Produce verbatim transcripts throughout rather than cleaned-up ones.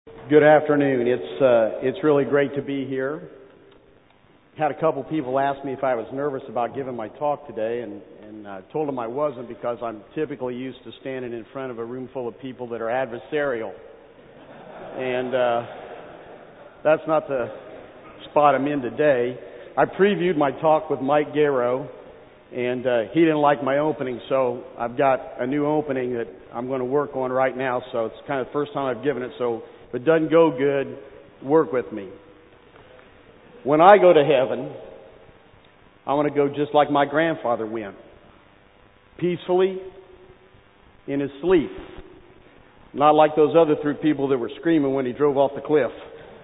Good afternoon. It's uh, it's really great to be here. Had a couple people ask me if I was nervous about giving my talk today, and and uh, told them I wasn't because I'm typically used to standing in front of a room full of people that are adversarial, and uh, that's not the spot I'm in today. I previewed my talk with Mike Garrow, and uh, he didn't like my opening, so I've got a new opening that I'm going to work on right now. So it's kind of the first time I've given it. So if it doesn't go good, work with me. When I go to heaven, I want to go just like my grandfather went. Peacefully, in his sleep. Not like those other three people that were screaming when he drove off the cliff.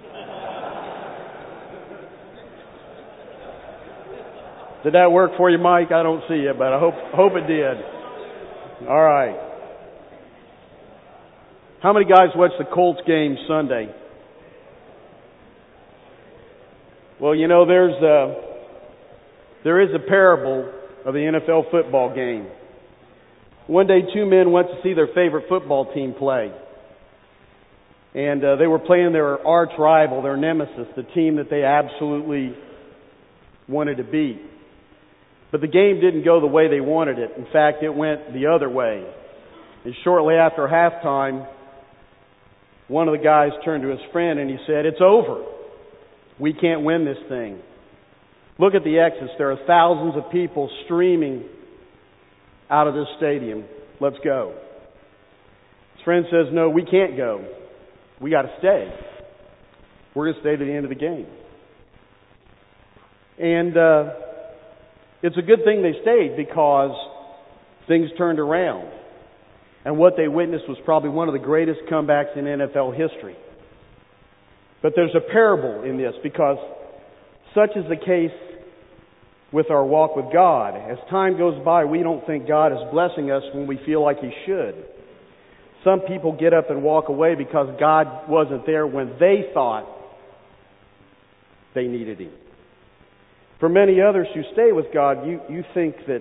Did that work for you, Mike? I don't see it, but I hope hope it did. All right. How many guys watched the Colts game Sunday? Well, you know, there's a, there is a parable of the N F L football game. One day, two men went to see their favorite football team play. And uh, they were playing their arch rival, their nemesis, the team that they absolutely wanted to beat. But the game didn't go the way they wanted it. In fact, it went the other way. And shortly after halftime, one of the guys turned to his friend and he said, "It's over. We can't win this thing. Look at the exits. There are thousands of people streaming out of this stadium. Let's go." His friend says, "No, we can't go. We got to stay. We're going to stay to the end of the game." And uh, it's a good thing they stayed because things turned around. And what they witnessed was probably one of the greatest comebacks in N F L history. But there's a parable in this because such is the case with our walk with God. As time goes by, we don't think God is blessing us when we feel like He should. Some people get up and walk away because God wasn't there when they thought they needed Him. For many others who stay with God, you, you think that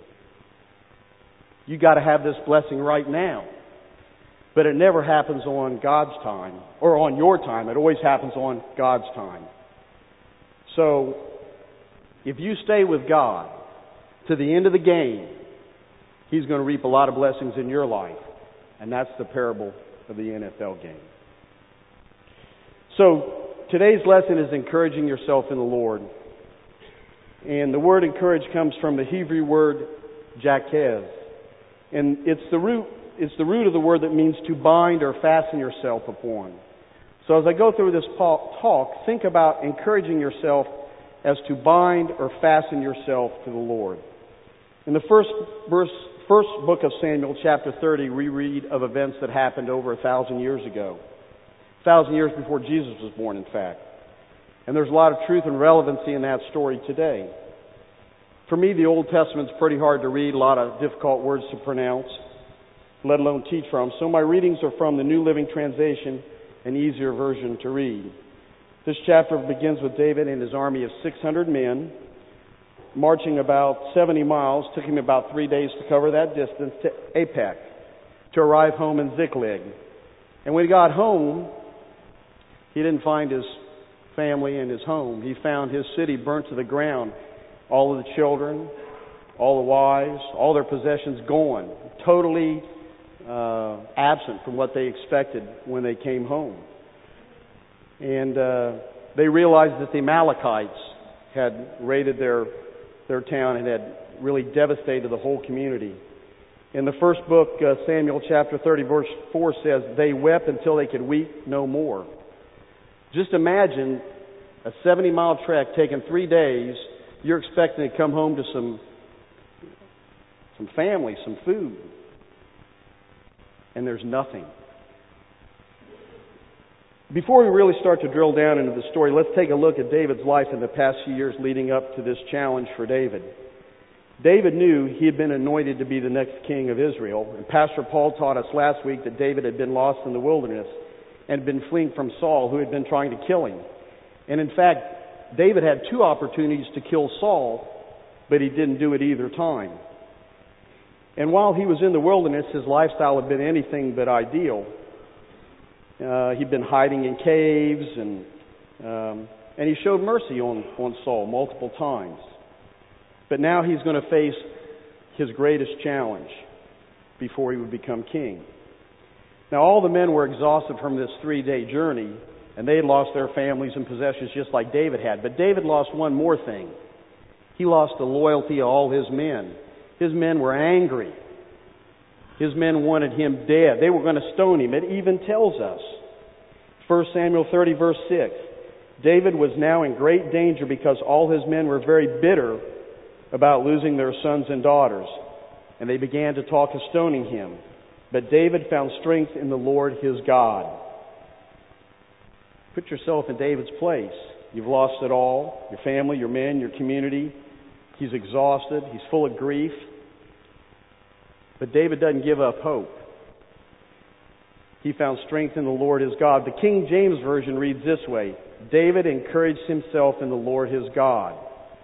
you got to have this blessing right now. But it never happens on God's time or on your time. It always happens on God's time. So if you stay with God to the end of the game, He's going to reap a lot of blessings in your life. And that's the parable of the N F L game. So today's lesson is encouraging yourself in the Lord. And the word encourage comes from the Hebrew word jakez. And it's the root it's the root of the word that means to bind or fasten yourself upon. So as I go through this talk, think about encouraging yourself as to bind or fasten yourself to the Lord. In the first verse, first book of Samuel, chapter thirty, we read of events that happened over a thousand years ago. A thousand years before Jesus was born, in fact. And there's a lot of truth and relevancy in that story today. For me, the Old Testament's pretty hard to read, a lot of difficult words to pronounce, let alone teach from. So my readings are from the New Living Translation, an easier version to read. This chapter begins with David and his army of six hundred men, marching about seventy miles. Took him about three days to cover that distance to Aphek, to arrive home in Ziklag. And when he got home, he didn't find his family and his home. He found his city burnt to the ground. All of the children, all the wives, all their possessions gone. Totally uh, absent from what they expected when they came home. And uh, they realized that the Amalekites had raided their their town and had really devastated the whole community. In the first book, uh, Samuel chapter thirty, verse four says, "They wept until they could weep no more." Just imagine a seventy-mile trek taking three days. You're expecting to come home to some some family, some food. And there's nothing. Before we really start to drill down into the story, let's take a look at David's life in the past few years leading up to this challenge for David. David knew he had been anointed to be the next king of Israel. And Pastor Paul taught us last week that David had been lost in the wilderness and had been fleeing from Saul, who had been trying to kill him. And in fact, David had two opportunities to kill Saul, but he didn't do it either time. And while he was in the wilderness, his lifestyle had been anything but ideal. Uh, he'd been hiding in caves, and um, and he showed mercy on, on Saul multiple times. But now he's going to face his greatest challenge before he would become king. Now all the men were exhausted from this three-day journey, and they had lost their families and possessions just like David had. But David lost one more thing. He lost the loyalty of all his men. His men were angry. His men wanted him dead. They were going to stone him. It even tells us, First Samuel thirty, verse six, David was now in great danger because all his men were very bitter about losing their sons and daughters, and they began to talk of stoning him. But David found strength in the Lord his God. Put yourself in David's place. You've lost it all, your family, your men, your community. He's exhausted. He's full of grief. But David doesn't give up hope. He found strength in the Lord his God. The King James Version reads this way, David encouraged himself in the Lord his God.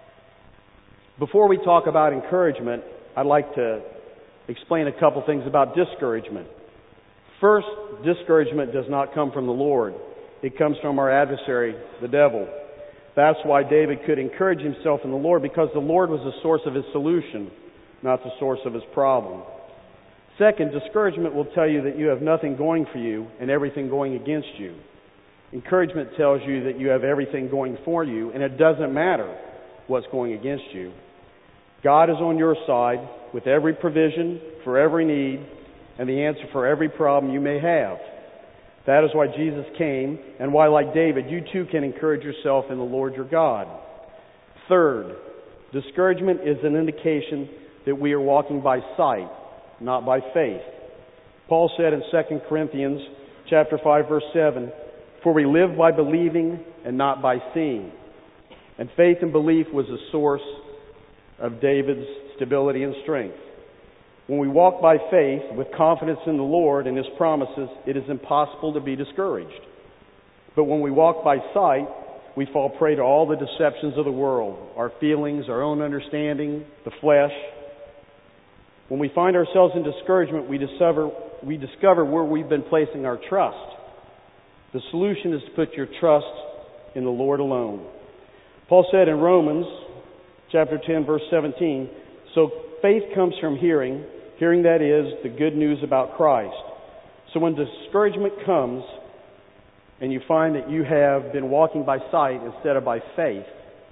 Before we talk about encouragement, I'd like to explain a couple things about discouragement. First, discouragement does not come from the Lord. It comes from our adversary, the devil. That's why David could encourage himself in the Lord, because the Lord was the source of his solution, not the source of his problem. Second, discouragement will tell you that you have nothing going for you and everything going against you. Encouragement tells you that you have everything going for you, and it doesn't matter what's going against you. God is on your side with every provision for every need and the answer for every problem you may have. That is why Jesus came, and why, like David, you too can encourage yourself in the Lord your God. Third, discouragement is an indication that we are walking by sight, not by faith. Paul said in Second Corinthians chapter five, verse seven, for we live by believing and not by seeing. And faith and belief was the source of David's stability and strength. When we walk by faith with confidence in the Lord and His promises, it is impossible to be discouraged. But when we walk by sight, we fall prey to all the deceptions of the world, our feelings, our own understanding, the flesh. When we find ourselves in discouragement, we discover, we discover where we've been placing our trust. The solution is to put your trust in the Lord alone. Paul said in Romans chapter ten, verse seventeen, so faith comes from hearing, hearing that is, the good news about Christ. So when discouragement comes and you find that you have been walking by sight instead of by faith,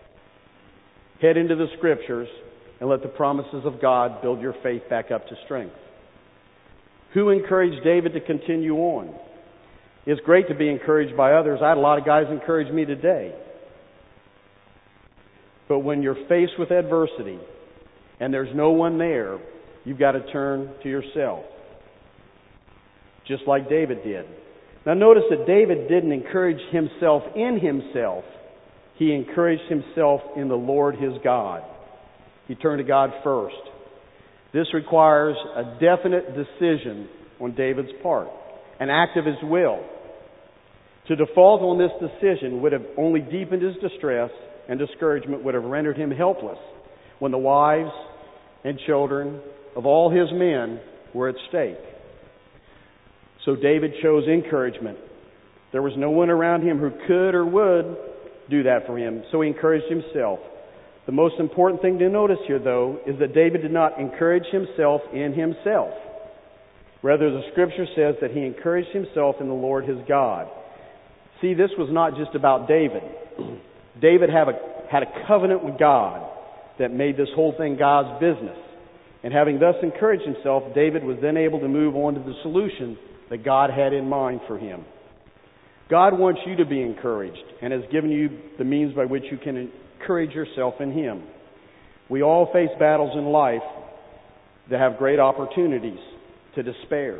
head into the Scriptures and let the promises of God build your faith back up to strength. Who encouraged David to continue on? It's great to be encouraged by others. I had a lot of guys encourage me today. But when you're faced with adversity and there's no one there, you've got to turn to yourself. Just like David did. Now notice that David didn't encourage himself in himself. He encouraged himself in the Lord his God. He turned to God first. This requires a definite decision on David's part, an act of his will. To default on this decision would have only deepened his distress, and discouragement would have rendered him helpless when the wives and children of all his men were at stake. So David chose encouragement. There was no one around him who could or would do that for him, so he encouraged himself. The most important thing to notice here, though, is that David did not encourage himself in himself. Rather, the Scripture says that he encouraged himself in the Lord his God. See, this was not just about David. David had a, had a covenant with God that made this whole thing God's business. And having thus encouraged himself, David was then able to move on to the solution that God had in mind for him. God wants you to be encouraged and has given you the means by which you can encourage yourself in Him. We all face battles in life that have great opportunities to despair.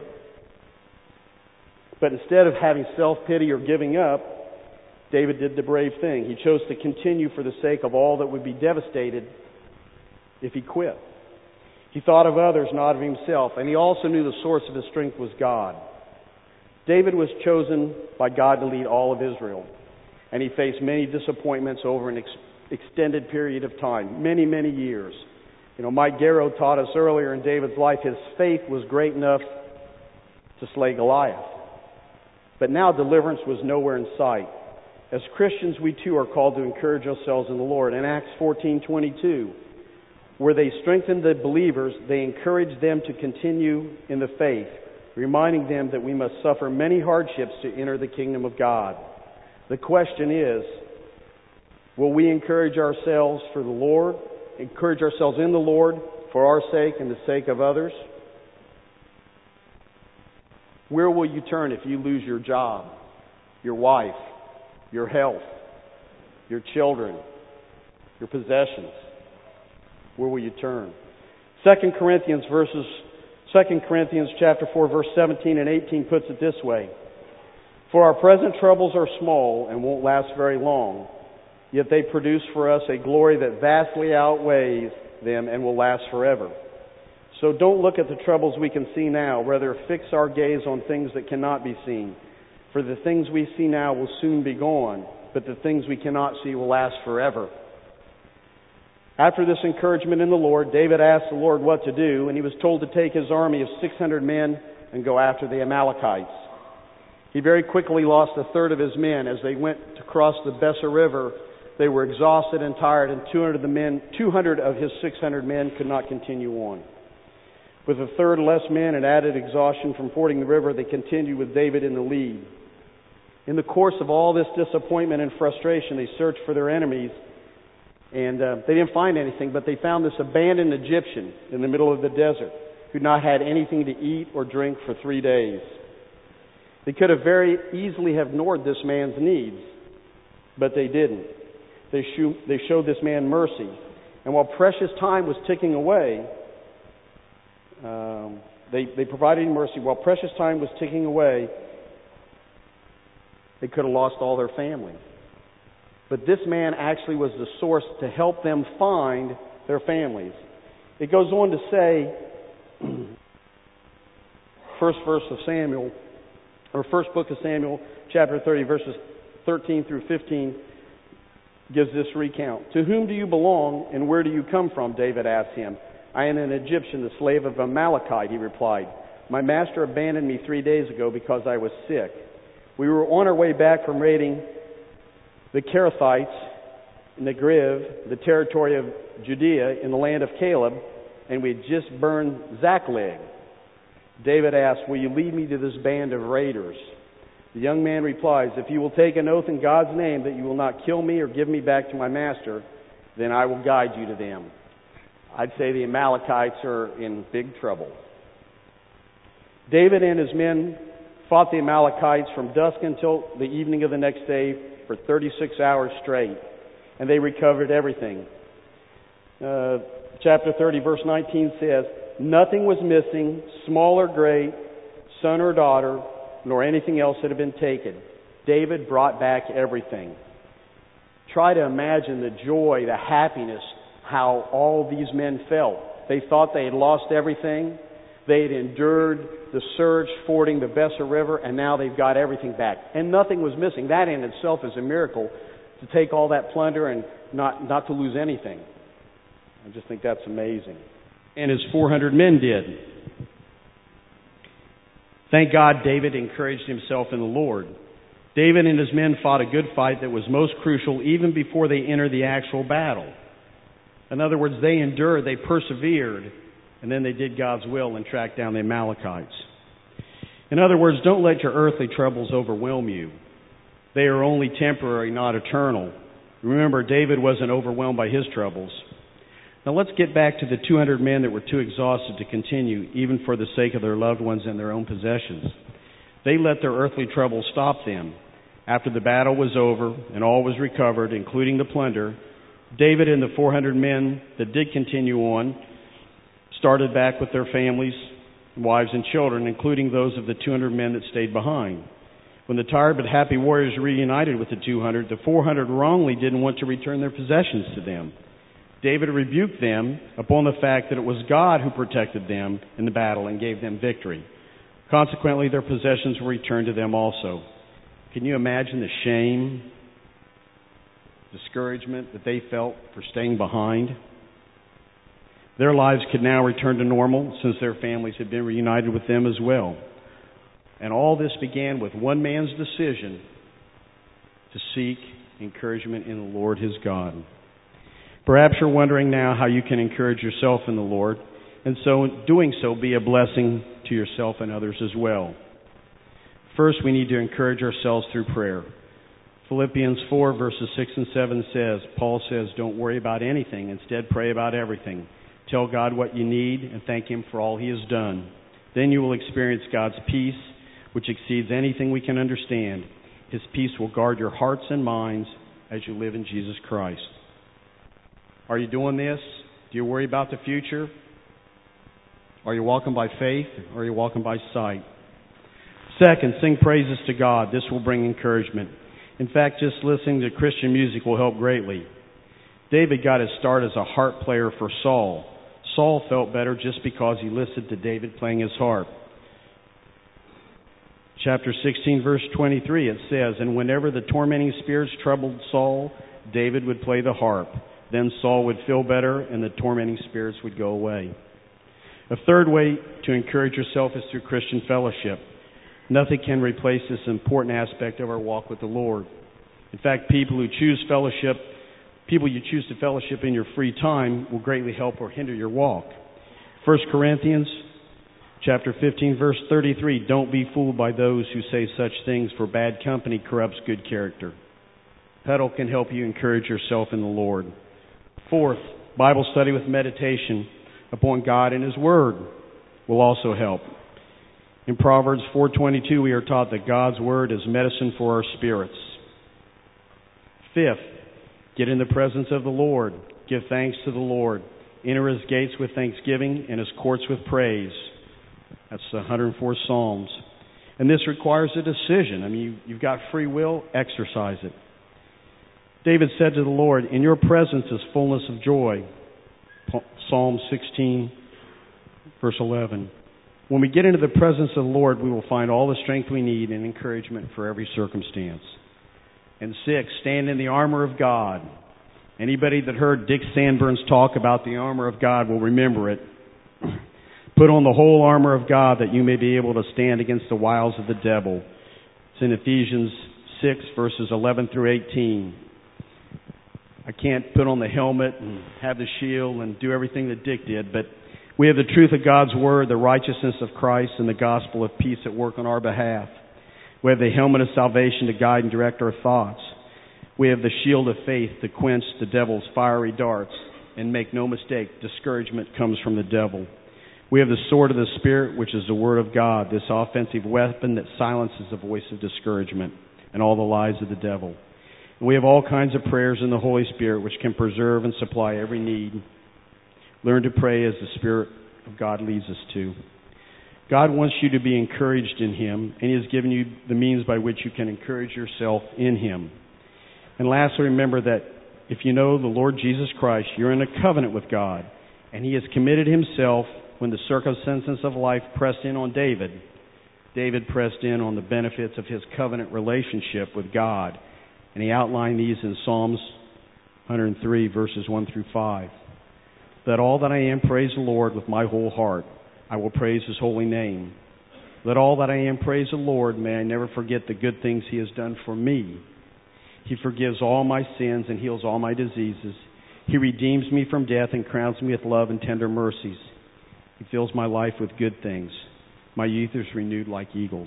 But instead of having self-pity or giving up, David did the brave thing. He chose to continue for the sake of all that would be devastated if he quit. He thought of others, not of himself, and he also knew the source of his strength was God. David was chosen by God to lead all of Israel, and he faced many disappointments over an ex- extended period of time, many, many years. You know, Mike Garrow taught us earlier in David's life his faith was great enough to slay Goliath. But now deliverance was nowhere in sight. As Christians, we too are called to encourage ourselves in the Lord. In Acts fourteen twenty-two, where they strengthened the believers, they encouraged them to continue in the faith, reminding them that we must suffer many hardships to enter the kingdom of God. The question is, will we encourage ourselves for the Lord, encourage ourselves in the Lord for our sake and the sake of others? Where will you turn if you lose your job, your wife, your health, your children, your possessions? Where will you turn? Second Corinthians verses Second Corinthians chapter four verse seventeen and eighteen puts it this way: For our present troubles are small and won't last very long, yet they produce for us a glory that vastly outweighs them and will last forever. So don't look at the troubles we can see now, rather fix our gaze on things that cannot be seen. For the things we see now will soon be gone, but the things we cannot see will last forever. After this encouragement in the Lord, David asked the Lord what to do, and he was told to take his army of six hundred men and go after the Amalekites. He very quickly lost a third of his men. As they went to cross the Besser River, they were exhausted and tired, and two hundred of, the men, two hundred of his six hundred men could not continue on. With a third less men and added exhaustion from fording the river, they continued with David in the lead. In the course of all this disappointment and frustration, they searched for their enemies, and uh, they didn't find anything, but they found this abandoned Egyptian in the middle of the desert who'd not had anything to eat or drink for three days. They could have very easily have ignored this man's needs, but they didn't. They, show, they showed this man mercy. And while precious time was ticking away, um, they, they provided him mercy. While precious time was ticking away, they could have lost all their family. But this man actually was the source to help them find their families. It goes on to say, first verse of Samuel, or first book of Samuel, chapter thirty, verses thirteen through fifteen, gives this recount. To whom do you belong, and where do you come from? David asked him. I am an Egyptian, the slave of Amalekite, he replied. My master abandoned me three days ago because I was sick. We were on our way back from raiding the Kerethites, Negev, the territory of Judea, in the land of Caleb, and we had just burned Ziklag. David asked, will you lead me to this band of raiders? The young man replies, if you will take an oath in God's name that you will not kill me or give me back to my master, then I will guide you to them. I'd say the Amalekites are in big trouble. David and his men fought the Amalekites from dusk until the evening of the next day for thirty-six hours straight, and they recovered everything. Uh, chapter thirty, verse nineteen says, nothing was missing, small or great, son or daughter, nor anything else that had been taken. David brought back everything. Try to imagine the joy, the happiness, how all these men felt. They thought they had lost everything. They had endured the surge fording the Besser River, and now they've got everything back. And nothing was missing. That in itself is a miracle, to take all that plunder and not, not to lose anything. I just think that's amazing. And his four hundred men did. Thank God David encouraged himself in the Lord. David and his men fought a good fight that was most crucial even before they entered the actual battle. In other words, they endured, they persevered, and then they did God's will and tracked down the Amalekites. In other words, don't let your earthly troubles overwhelm you. They are only temporary, not eternal. Remember, David wasn't overwhelmed by his troubles. Now let's get back to the two hundred men that were too exhausted to continue, even for the sake of their loved ones and their own possessions. They let their earthly troubles stop them. After the battle was over and all was recovered, including the plunder, David and the four hundred men that did continue on started back with their families, wives, and children, including those of the two hundred men that stayed behind. When the tired but happy warriors reunited with the two hundred, the four hundred wrongly didn't want to return their possessions to them. David rebuked them upon the fact that it was God who protected them in the battle and gave them victory. Consequently, their possessions were returned to them also. Can you imagine the shame, discouragement that they felt for staying behind? Their lives could now return to normal since their families had been reunited with them as well. And all this began with one man's decision to seek encouragement in the Lord his God. Perhaps you're wondering now how you can encourage yourself in the Lord, and so doing so be a blessing to yourself and others as well. First, we need to encourage ourselves through prayer. Philippians four, verses six and seven says, Paul says, don't worry about anything. Instead, pray about everything. Tell God what you need and thank Him for all He has done. Then you will experience God's peace, which exceeds anything we can understand. His peace will guard your hearts and minds as you live in Jesus Christ. Are you doing this? Do you worry about the future? Are you walking by faith or are you walking by sight? Second, sing praises to God. This will bring encouragement. In fact, just listening to Christian music will help greatly. David got his start as a harp player for Saul. Saul felt better just because he listened to David playing his harp. Chapter sixteen, verse twenty-three, it says, And whenever the tormenting spirits troubled Saul, David would play the harp. Then Saul would feel better and the tormenting spirits would go away. A third way to encourage yourself is through Christian fellowship. Nothing can replace this important aspect of our walk with the Lord. In fact, people who choose fellowship, people you choose to fellowship in your free time will greatly help or hinder your walk. First Corinthians chapter fifteen, verse thirty-three, Don't be fooled by those who say such things, for bad company corrupts good character. Pedal can help you encourage yourself in the Lord. Fourth, Bible study with meditation upon God and His Word will also help. In Proverbs four twenty-two, we are taught that God's Word is medicine for our spirits. Fifth, get in the presence of the Lord. Give thanks to the Lord. Enter His gates with thanksgiving and His courts with praise. That's the one hundred four Psalms. And this requires a decision. I mean, you, you've got free will, exercise it. David said to the Lord, In your presence is fullness of joy. Psalm sixteen, verse eleven. When we get into the presence of the Lord, we will find all the strength we need and encouragement for every circumstance. And six, stand in the armor of God. Anybody that heard Dick Sanborn's talk about the armor of God will remember it. Put on the whole armor of God that you may be able to stand against the wiles of the devil. It's in Ephesians six, verses eleven through eighteen. I can't put on the helmet and have the shield and do everything that Dick did, but we have the truth of God's Word, the righteousness of Christ, and the gospel of peace at work on our behalf. We have the helmet of salvation to guide and direct our thoughts. We have the shield of faith to quench the devil's fiery darts. And make no mistake, discouragement comes from the devil. We have the sword of the Spirit, which is the Word of God, this offensive weapon that silences the voice of discouragement and all the lies of the devil. And we have all kinds of prayers in the Holy Spirit which can preserve and supply every need. Learn to pray as the Spirit of God leads us to. God wants you to be encouraged in Him, and He has given you the means by which you can encourage yourself in Him. And lastly, remember that if you know the Lord Jesus Christ, you're in a covenant with God, and He has committed Himself. When the circumstances of life pressed in on David, David pressed in on the benefits of his covenant relationship with God, and he outlined these in Psalms one hundred three, verses one through five. Let all that I am praise the Lord with my whole heart. I will praise His holy name. Let all that I am praise the Lord. May I never forget the good things He has done for me. He forgives all my sins and heals all my diseases. He redeems me from death and crowns me with love and tender mercies. He fills my life with good things. My youth is renewed like eagles.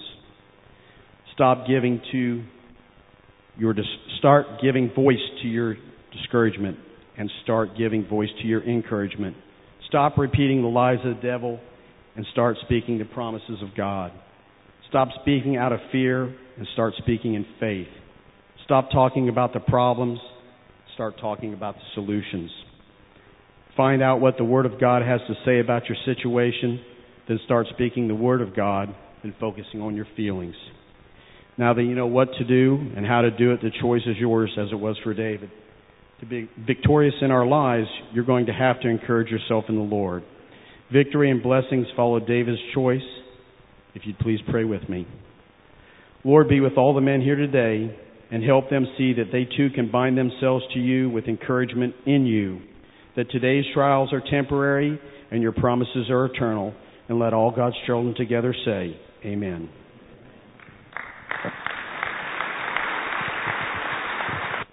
Stop giving to your dis- start giving voice to your discouragement and start giving voice to your encouragement. Stop repeating the lies of the devil and start speaking the promises of God. Stop speaking out of fear and start speaking in faith. Stop talking about the problems. Start talking about the solutions. Find out what the Word of God has to say about your situation, then start speaking the Word of God and focusing on your feelings. Now that you know what to do and how to do it, the choice is yours, as it was for David. To be victorious in our lives, you're going to have to encourage yourself in the Lord. Victory and blessings follow David's choice. If you'd please pray with me. Lord, be with all the men here today and help them see that they too can bind themselves to you with encouragement in you. That today's trials are temporary and your promises are eternal. And let all God's children together say, Amen.